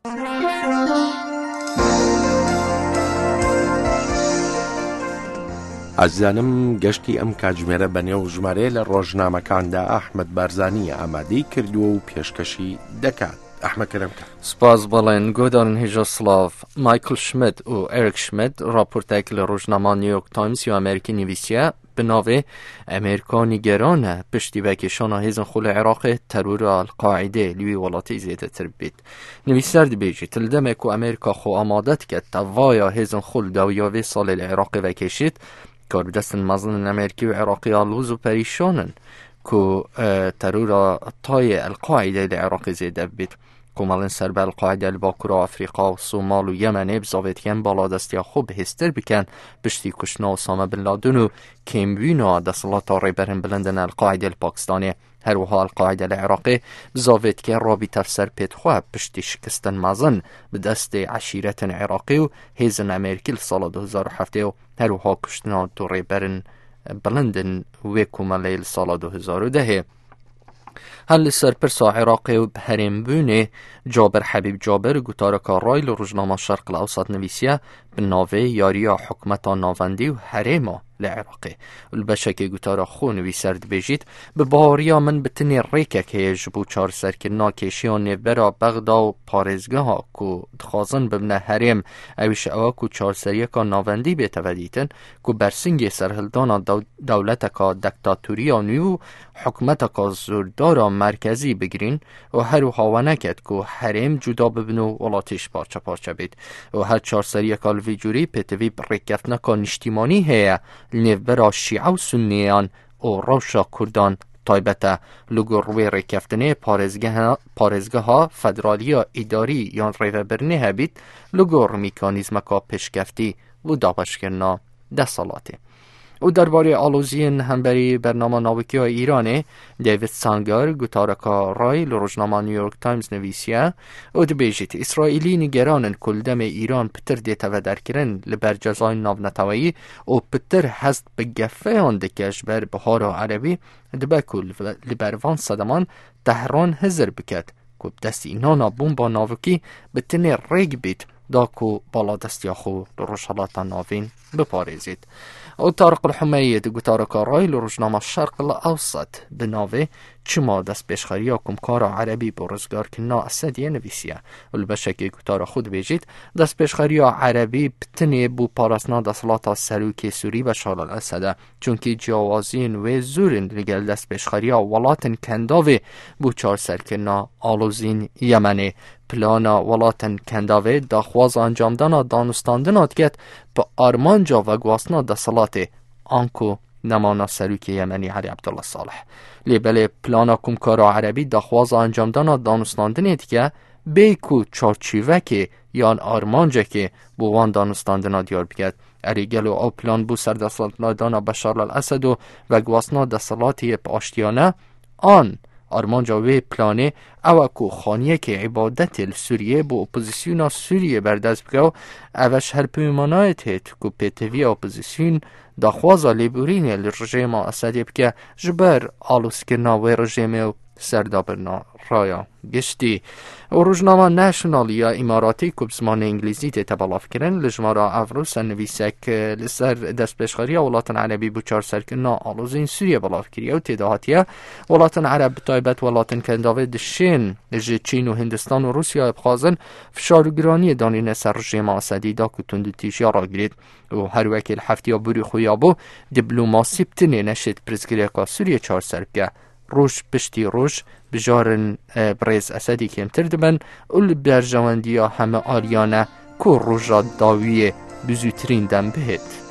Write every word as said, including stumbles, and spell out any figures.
عزیزانم گەشتی ئەم کاتژمێرە بەنێو ژمارە لە ڕۆژنامەکاندا ئەحمەد بارزانی ئامادەی کردووە و پێشکەشی دەکات. ئەحمەد کەرەمکە. سپاس بەڵێن گۆدارن هێژە سلااف مایکل شمید و ئێریک شمید راپۆرتێک لە ڕۆژنامە نیویۆرک تایمز و ئەمریکی نویسیە بناوێ ئەمریکا نیگەرانە پشتیبەکێشانە هێزن خۆ لە عێراقê terûra Al-Qaîdê li wî welatî zêdetir bît. Nivîsar dibêje til demek ku Amerîka xwe amade dike te vaya hêzin xwe li dawiya vê salê li Iraqê vekêşît kar bi destên mezin Amerîkî û Iraqî a lûz û perîşan in ku terûra tayê Al-Qaîdê li Iraqê zêde bît. Komalên serber Al-Qaîdê li Bakûra Afrika û Somal û Yemenê bi zavêtiyan baladestiya xwe bihêztir bikin piştî kuştina Osama bin Laden û kêmbûna desthilata rêberên bilindên Al-Qaîdê li Pakistanê. Her wiha Al-Qaîdê li Iraqê bi zavêtiyan rabî tevser pêdxwe piştî şikistin mezin bi destê eşîretên Iraqî û hêzên Amerîkî li sala du hezar û heftê û her wiha kuştina du rêberên bilindên wê komeleyê li sala du hezar û dehê. هل سرپرسا عراقی و بهرمبونه جابر حبیب جابر گوتارکا رای لروجنامه شرق الاوسط نویسیه به ناوه یاریا حکمتا ناوندی و حریما لعراقی البشکی گوتارا خو نویسر دبیجید به باریا من بتنی ریکه که جبو چار سرکرنا کشیان برا بغدا و پارزگه ها کو دخوازن ببنه حریم اویش اوا کو چار سریکا ناوندی بیتودیتن کو برسنگی سرهلدان دولتکا دکتاتوری نیو حکمتکا زوردارا مرکزی بگیرین و هر هاونکت کو حریم جدا ببنو ولاتیش پارچه پارچه بید و هر چار سریکا الویجوری پیتوی بریکفتنکا نشتیمانی هیا لنفبرا شیعه و سنیان و روشا کردان تایبته لگو روی ریکفتنه پارزگه ها فدرالی اداری یا ریوبرنه هبید لگو میکانیزمکا پیشکفتی و دابشکرنا دستالاتی. او درباره آلوزین همبری برنامه ناوکی های ایرانه دیوید سانگر گوتارکا رای لروجنامه نیویورک تایمز نویسیه او دبیجید اسرائیلی نگرانن کلدم ایران پتر دیتا و درکرن لبر جزای ناونتوایی او پتر هست به گفه آن دکش بر بهار عربی دبکل لبروان صدمان تهران هزر بکد که دست اینانا بومبا ناوکی بتنی ریگ بید دا که بالا دستی خو لروشالات ناوین بپاریزید. او طارق الحمیدی گوتارکا رای لروجنامه شرق الاوسط بناوه چما دست پیشخریا کمکارا عربی برزگار کنا اسدیه نویسیه البشکی گوتارا خود بیجید دست پیشخریا عربی بتنی بو پاراسنا دستلاتا سلوکی سوری بشار الاسده چونکی جوازین و زورین لگل دست پیشخریا ولاتن کنداوه بو چار سرکنا آلوزین یمنی پلانا ولاتن کنداوه داخواز انجام دانا دانستاندنات گت با آرمانجا و گواسنا دستلات آنکو نمانا سلوکی یمنی علی عبدالله صالح لیبل پلانا کمکارا عربی داخواز انجام دانا دانستاندنیت که بیکو چارچیوه که یان آرمانجا که بوان دانستاندنا دیار بگد اریگلو او پلان بو سر دستلات دانا بشار الاسد و گواسنا دستلاتی پاشتیانه آن آرمانجا وی پلانه او کو خانیه که عبادت سوریه بو اپوزیسیون سوریه بردست بگو اوش هر پیمانایت هیت کو پیتوی اپوزیسیون داخوازا لیبورین لرژیم اسدی بگه جبر آلوسکرنا و رژیم سردابرنا رایا گشتی و روزنامه نشنال یا اماراتی که بزمان انگلیزی تی تبالاف کرن لجمارا افروس نویسک لسر دست بشخاری ولاتن عربی بچار سرکنا آلوزین سوریه بالاف کریه و تداهاتیه ولاتن عرب تایبت ولاتن کنداوه دشین لجه چین و هندستان و روسیا ابخازن فشارگرانی دانین سر رژیم اسدی دا کتند تیشیا را گرید و هر وکیل هفتی بوری خویابو دیپلوماسی بتنی نشد پرزگریکا سوریه چار سرکه روش پشتی روش بجارن برز اسدی کمتر دبن اول برجواندیا همه آریانه که روژا داویه بزوترین دم بهت.